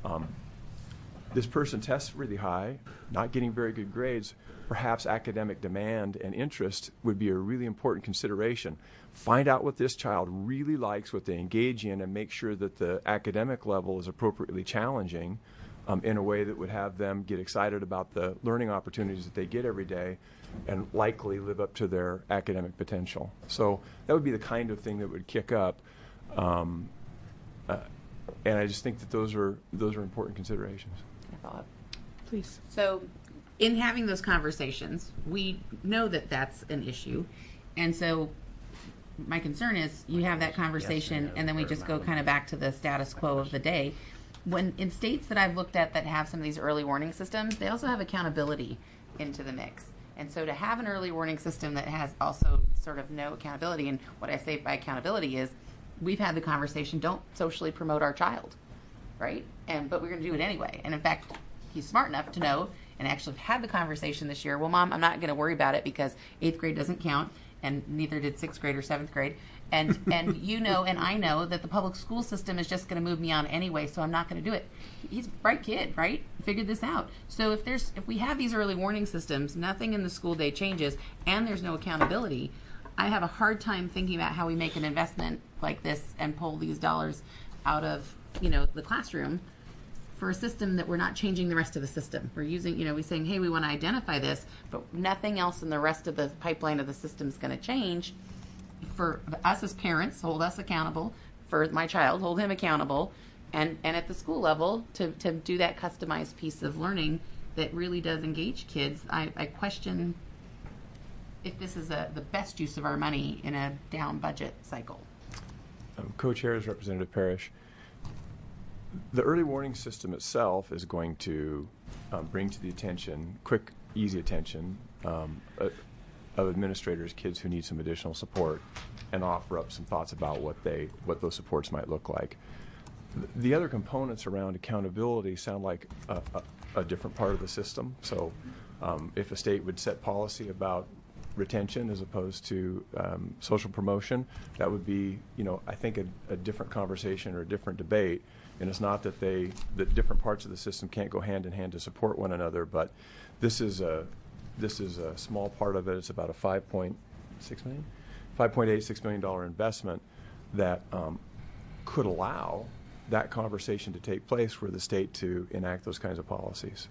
this person tests really high, not getting very good grades. Perhaps academic demand and interest would be a really important consideration. Find out what this child really likes, what they engage in, and make sure that the academic level is appropriately challenging in a way that would have them get excited about the learning opportunities that they get every day and likely live up to their academic potential. So that would be the kind of thing that would kick up. And I just think that those are important considerations. Please. So in having those conversations, we know that that's an issue. And so my concern is you have that conversation and then we just go kind of back to the status quo of the day. When in states that I've looked at that have some of these early warning systems, they also have accountability into the mix. And so to have an early warning system that has also sort of no accountability, and what I say by accountability is we've had the conversation, don't socially promote our child, right? But we're going to do it anyway. And in fact, he's smart enough to know and actually had the conversation this year, well, Mom, I'm not going to worry about it because 8th grade doesn't count, and neither did 6th grade or 7th grade. And you know and I know that the public school system is just going to move me on anyway, so I'm not going to do it. He's a bright kid, right? Figured this out. So if we have these early warning systems, nothing in the school day changes, and there's no accountability, I have a hard time thinking about how we make an investment like this and pull these dollars out of, the classroom for a system that we're not changing the rest of the system. We're using, we're saying, hey, we want to identify this, but nothing else in the rest of the pipeline of the system is going to change. For us as parents, hold us accountable. For my child, hold him accountable. And at the school level, to do that customized piece of learning that really does engage kids, I question if this is the best use of our money in a down budget cycle. Co-chair is Representative Parrish. The early warning system itself is going to bring to the attention, quick, easy attention of administrators, kids who need some additional support, and offer up some thoughts about what those supports might look like. The other components around accountability sound like a different part of the system. So if a state would set policy about retention as opposed to social promotion, that would be, I think a different conversation or a different debate. And it's not that that different parts of the system can't go hand in hand to support one another, but this is a small part of it. It's about a $5.86 million investment that could allow that conversation to take place for the state to enact those kinds of policies.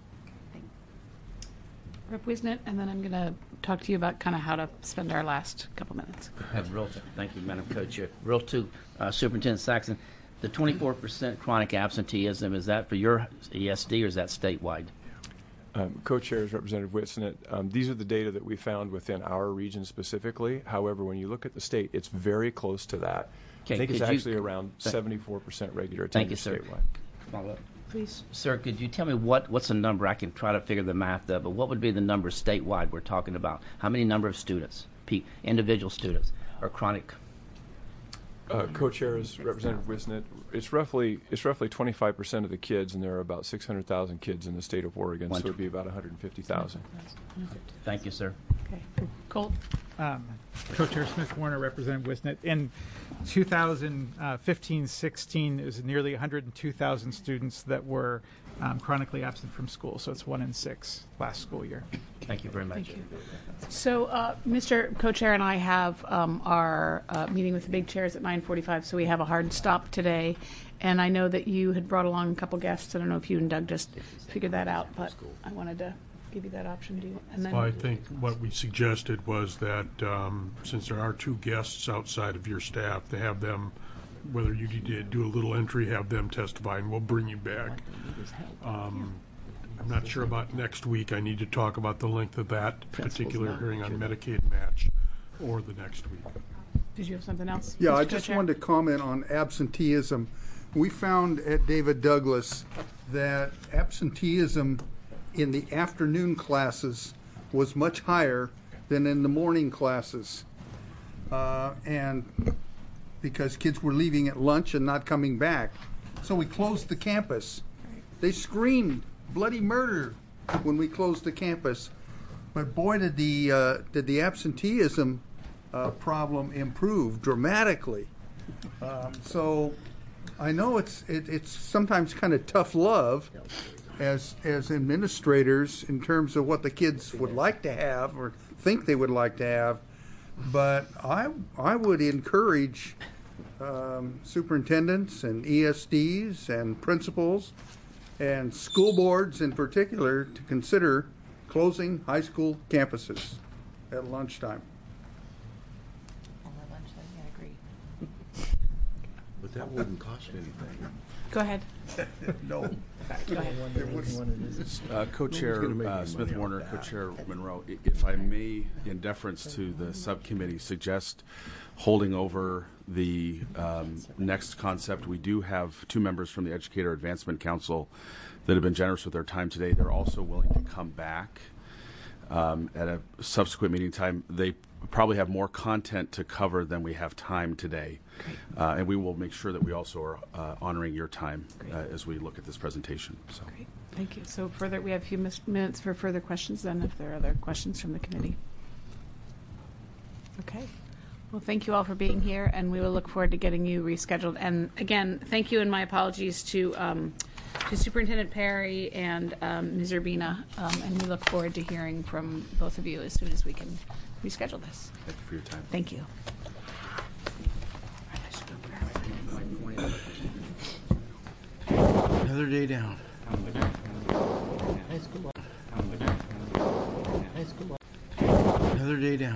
Rep. Wisnett, and then I'm going to talk to you about kind of how to spend our last couple minutes. Thank you, Madam Co-Chair. Real two, Superintendent Saxon, the 24% chronic absenteeism, is that for your ESD or is that statewide? Co-Chair is Representative Wisnett. These are the data that we found within our region specifically. However, when you look at the state, it's very close to that. Okay, I think it's actually around 74% regular attendance statewide. Follow up. Please. Sir, could you tell me what's a number? I can try to figure the math up, but what would be the number statewide we're talking about? How many number of students, individual students, are chronic? Co-Chair is Representative Wisnett. It's roughly 25% of the kids, and there are about 600,000 kids in the state of Oregon, so it would be about 150,000. Thank you, sir. Okay. Colt? Co-Chair Smith Warner, Representative Wisnett. In 2015-16, it was nearly 102,000 students that were chronically absent from school, so it's 1 in 6 last school year. Thank you very much. Thank you. So, Mr. Co-Chair and I have our meeting with the big chairs at 9:45, so we have a hard stop today. And I know that you had brought along a couple guests. I don't know if you and Doug just figured that out, but I wanted to give you that option. Well, I think what we suggested was that since there are 2 guests outside of your staff, to have them, whether you need to do a little entry, have them testify, and we'll bring you back. I'm not sure about next week. I need to talk about the length of that particular hearing on Medicaid match or the next week. Did you have something else? Yeah, Mr. I just wanted to comment on absenteeism. We found at David Douglas that absenteeism in the afternoon classes was much higher than in the morning classes. And because kids were leaving at lunch and not coming back. So we closed the campus. They screamed bloody murder when we closed the campus. But boy, did the absenteeism problem improve dramatically. So I know it's sometimes kind of tough love as administrators in terms of what the kids would like to have or think they would like to have. But I would encourage superintendents and ESDs and principals and school boards in particular to consider closing high school campuses at lunchtime. But that wouldn't cost anything. Go ahead. No. Go ahead. Co-Chair Smith Warner, Co-Chair Monroe, if I may, in deference to the subcommittee, suggest holding over the next concept. We do have 2 members from the Educator Advancement Council that have been generous with their time today. They're also willing to come back at a subsequent meeting time. They probably have more content to cover than we have time today. And we will make sure that we also are honoring your time as we look at this presentation. So. Great. Thank you. So we have a few minutes for further questions then, if there are other questions from the committee. Okay. Well, thank you all for being here, and we will look forward to getting you rescheduled. And again, thank you and my apologies to Superintendent Perry and Ms. Urbina, and we look forward to hearing from both of you as soon as we can reschedule this. Thank you for your time. Thank you. Another day down. Another day down.